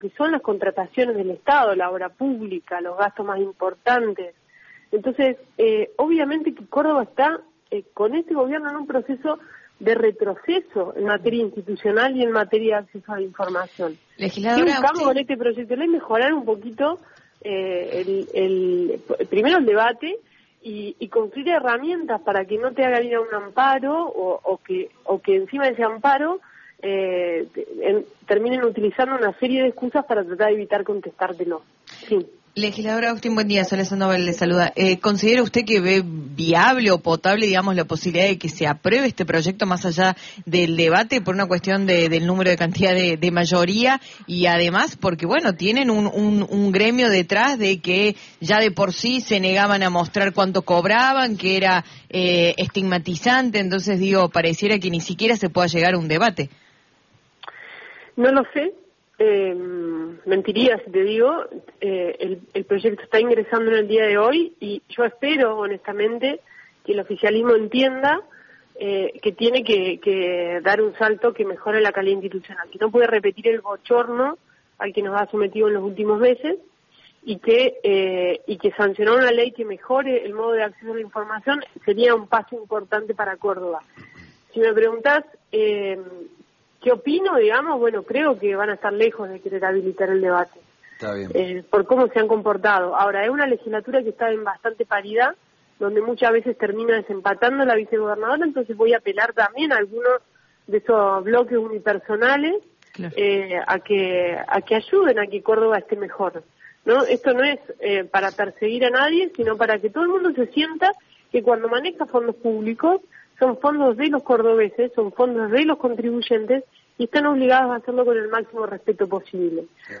que son las contrataciones del Estado, la obra pública, los gastos más importantes. Entonces, obviamente que Córdoba está con este gobierno en un proceso de retroceso en materia institucional y en materia de acceso a la información. Legisladora, ¿Qué buscamos con este proyecto de ley? Mejorar un poquito primero el debate y construir herramientas para que no te haga ir a un amparo o que encima de ese amparo terminen utilizando una serie de excusas para tratar de evitar contestártelo. Sí. Legisladora Agustín, buen día. Soledad Sandoval le saluda. ¿Considera usted que ve viable o potable, digamos, la posibilidad de que se apruebe este proyecto más allá del debate por una cuestión del número de cantidad de mayoría y además porque, bueno, tienen un gremio detrás de que ya de por sí se negaban a mostrar cuánto cobraban, que era estigmatizante, entonces digo, pareciera que ni siquiera se pueda llegar a un debate? No lo sé. Mentiría si te digo, el proyecto está ingresando en el día de hoy y yo espero honestamente que el oficialismo entienda que tiene que dar un salto que mejore la calidad institucional, que no puede repetir el bochorno al que nos ha sometido en los últimos meses y que sancionar una ley que mejore el modo de acceso a la información sería un paso importante para Córdoba. Si me preguntás ¿qué opino? Digamos, bueno, creo que van a estar lejos de querer habilitar el debate. Está bien. Por cómo se han comportado. Ahora, es una legislatura que está en bastante paridad, donde muchas veces termina desempatando la vicegobernadora, entonces voy a apelar también a algunos de esos bloques unipersonales, claro, a que ayuden a que Córdoba esté mejor, ¿no? Esto no es para perseguir a nadie, sino para que todo el mundo se sienta que cuando maneja fondos públicos son fondos de los cordobeses, son fondos de los contribuyentes y están obligados a hacerlo con el máximo respeto posible.